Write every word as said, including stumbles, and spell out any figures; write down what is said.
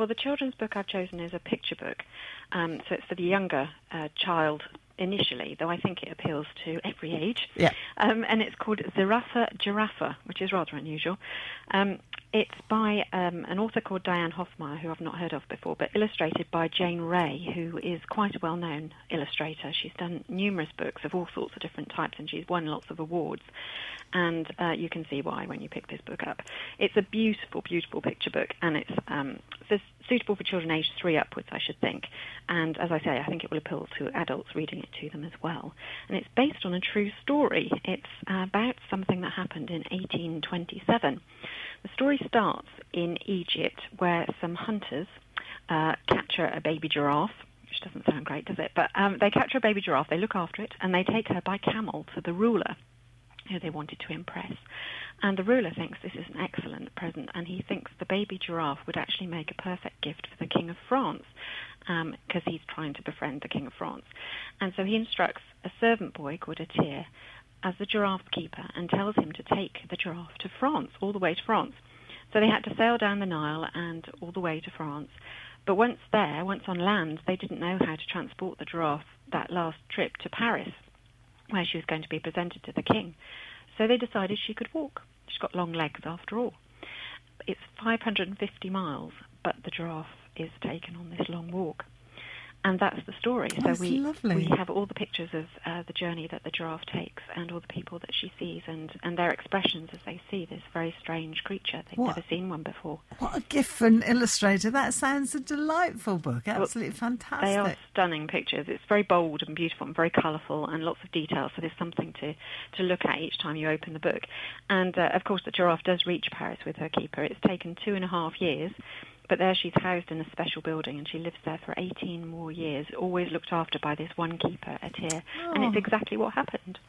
Well, the children's book I've chosen is a picture book, um, so it's for the younger uh, child initially, though I think it appeals to every age. Yeah. Um, and it's called Zirafa Giraffa, which is rather unusual. Um, it's by um, an author called Diane Hoffmeyer, who I've not heard of before, but illustrated by Jane Ray, who is quite a well-known illustrator. She's done numerous books of all sorts of different types, and she's won lots of awards. And uh, you can see why when you pick this book up. It's a beautiful, beautiful picture book, and it's um, suitable for children aged three upwards, I should think. And as I say, I think it will appeal to adults reading it to them as well. And it's based on a true story. It's uh, about something that happened in eighteen twenty-seven. The story starts in Egypt, where some hunters uh, capture a baby giraffe, which doesn't sound great, does it? But um, they capture a baby giraffe, they look after it, and they take her by camel to the ruler, who they wanted to impress. And the ruler thinks this is an excellent present, and he thinks the baby giraffe would actually make a perfect gift for the King of France, because um, he's trying to befriend the King of France. And so he instructs a servant boy called Atir as the giraffe keeper and tells him to take the giraffe to France, all the way to France. So they had to sail down the Nile and all the way to France. But once there, once on land, they didn't know how to transport the giraffe that last trip to Paris, where she was going to be presented to the king. So they decided she could walk. She's got long legs after all. It's five hundred fifty miles, but the giraffe is taken on this long walk. And that's the story. That's so we lovely. we have all the pictures of uh, the journey that the giraffe takes and all the people that she sees and, and their expressions as they see this very strange creature. They've What? never seen one before. What a gift for an illustrator. That sounds a delightful book. Absolutely well, fantastic. They are stunning pictures. It's very bold and beautiful and very colourful and lots of detail, so there's something to, to look at each time you open the book. And, uh, of course, the giraffe does reach Paris with her keeper. It's taken two and a half years. But there she's housed in a special building, and she lives there for eighteen more years, always looked after by this one keeper, Atir. Oh. And it's exactly what happened.